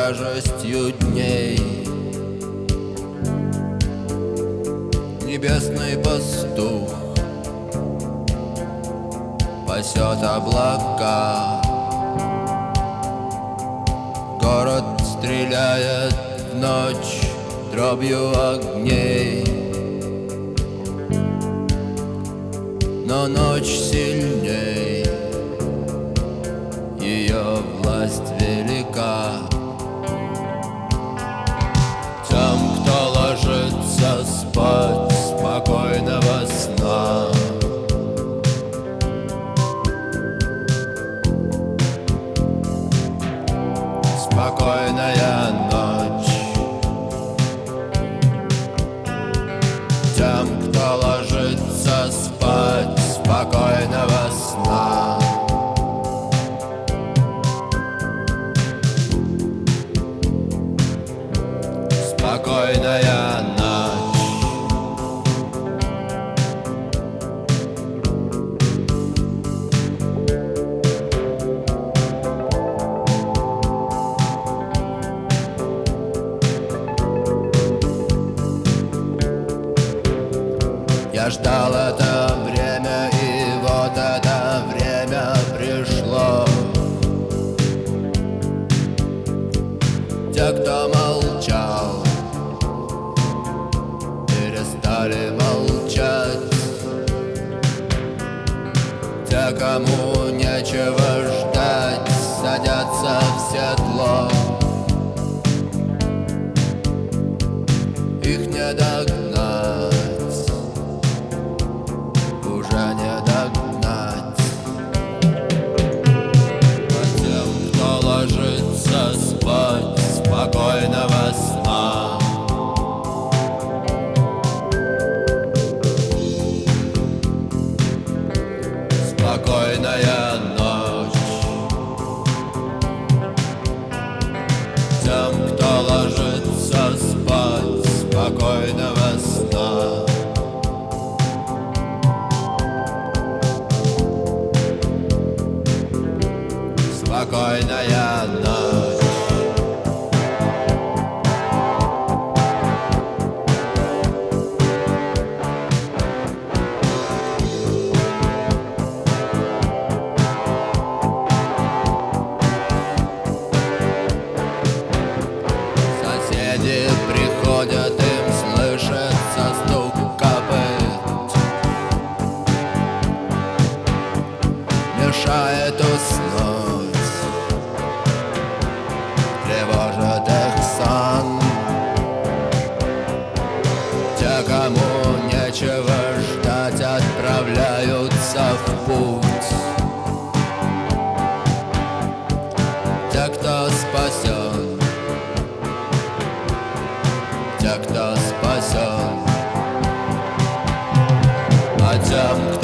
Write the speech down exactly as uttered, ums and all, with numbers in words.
тяжестью дней. Небесный пастух пасет облака. Город стреляет в ночь дробью огней, но ночь сильней, ее власть велика. Тем, кто ложится спать, спокойного сна. Спокойная ночь. Тем, кто ложится спать, спокойного сна. Спокойная ночь. Я ждал это время, и вот это время пришло. Те, кто молчал, перестали молчать. Те, кому нечего ждать, садятся в седло. Их не догнать, уже не догнать. А тем, кто ложится спать, спокойного сна. Спокойная ночь. Тем, кто ложится спать, спокойного сна. Спокойная ночь. Соседи приходят, им слышится стук копыт, мешает уснуть, тревожит их сон. Те, кому нечего ждать, отправляются в путь. Те, кто спасен, те, кто спасен, а тем,